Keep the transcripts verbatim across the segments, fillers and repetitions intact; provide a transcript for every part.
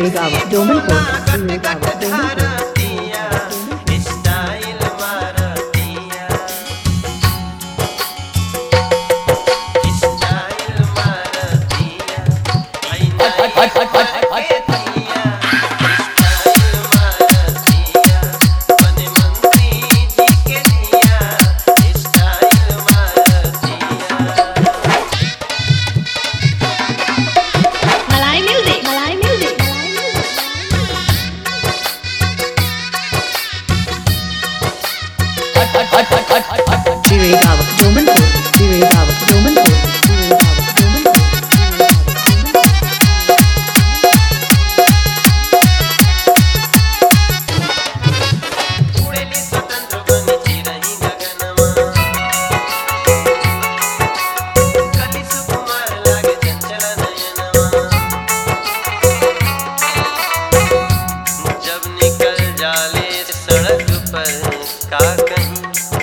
चिरेगाव डोमनपुर चिरेगाव डोमनपुर चिरेगाव डोमनपुर चिरेगाव डोमनपुर जब निकल जाले सड़क पर का कहीं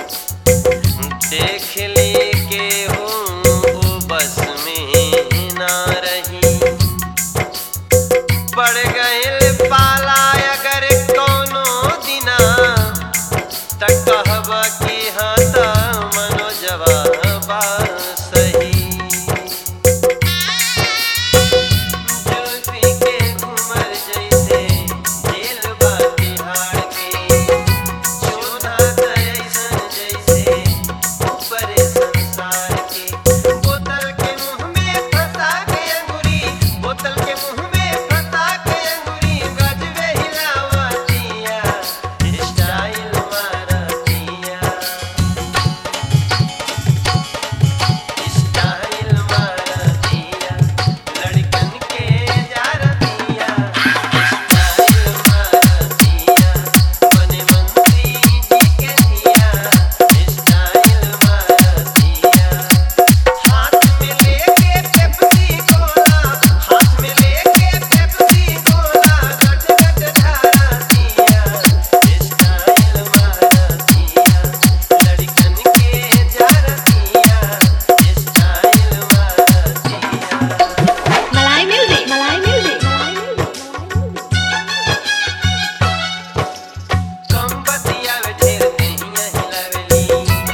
देख ली के हूँ वो बस में ना रही पड़ गए पाला अगर कोनो दिना तक कहब कि हाँ त मनो जवाबा सही जुल्फी के घूमर जैसे जेल बा तिहाड़ के चोधा तैसन जैसे ऊपर संसार के बोतल के मुंह में फंसा के अंगूरी बोतल के मुंह में फंसा के अंगूरी गजबे हिलावतिया स्टाइल मारतिया स्टाइल मारतिया लड़कन के जारतिया स्टाइल मारतिया बने मंत्री जी के दिया स्टाइल मारतिया हाथ में लेके पेप्सी कोला हाथ में लेके पेप्सी कोला गट गट धारतिया स्टाइल मारतिया लड़कन के जारतिया स्टाइल मारतिया मलाई म्यूजिक मलाई म्यूजिक कम बतिया ढेर देहिया हिलावेली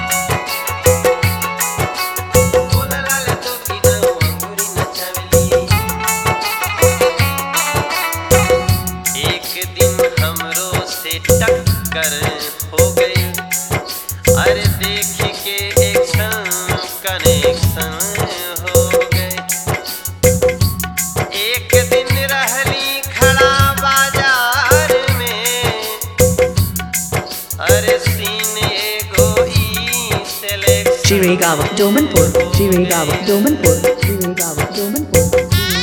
बोला लाले तो बिना अंगूरी नचावेली एक दिन हमरो से टक्कर हो गई अरे देख के एक्शन कनेक्शन हो गए एक दिन रहली खड़ा बाजार में अरे सीन एगो ई सेलेक्शन चिरेगाव डोमनपुर चिरेगाव डोमनपुर चिरेगाव डोमनपुर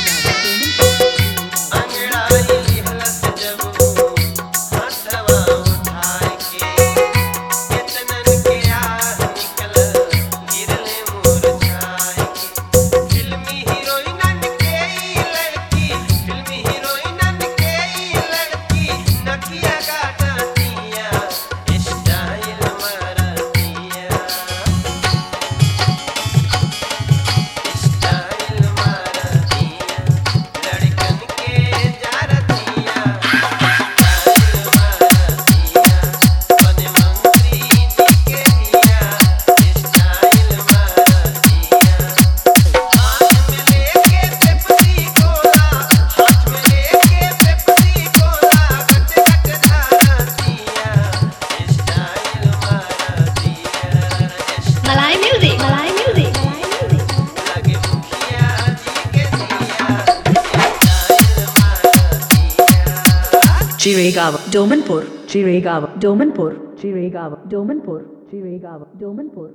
अंगड़ाई हलस जब हाथवा उठाए के कितनन के आह निकल गिरले मुरझाए के फिल्मी हीरोइनन के ई लड़की फिल्मी हीरोइनन के ई लड़की नकिया काटतिया स्टाइल मारतिया स्टाइल मारतिया लड़कन के जारतिया स्टाइल मारतिया बने मंत्री जी के दिया स्टाइल मारतिया हाथ में लेके पेप्सी कोला हाथ में लेके पेप्सी कोला गट गट धारतिया स्टाइल मारतिया मलाई म्यूजिक मलाई म्यूजिक लगे मुखिया जी के दिया स्टाइल मारतिया चिरेगाव डोमनपुर चिरेगाव डोमनपुर चिरेगाव डोमनपुर चिरेगाव डोमनपुर